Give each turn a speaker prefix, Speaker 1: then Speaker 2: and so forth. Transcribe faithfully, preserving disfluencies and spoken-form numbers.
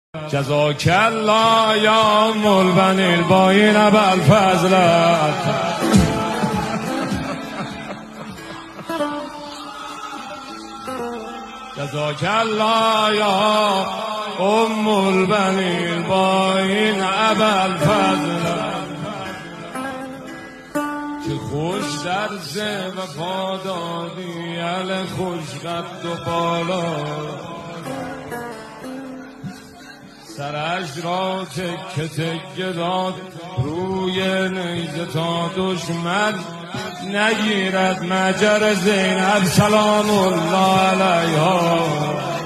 Speaker 1: جزاک الله یا ملبن الباین ابوالفضلت. جزاک الله یا ام البنی الباین ابوالفضلت. که خوش درس وفا دادی ال خوش قد و بالا، سرش را تکه تکه داد روی نیزه تا دشمن نگیرد مجر زینب سلام الله علیها.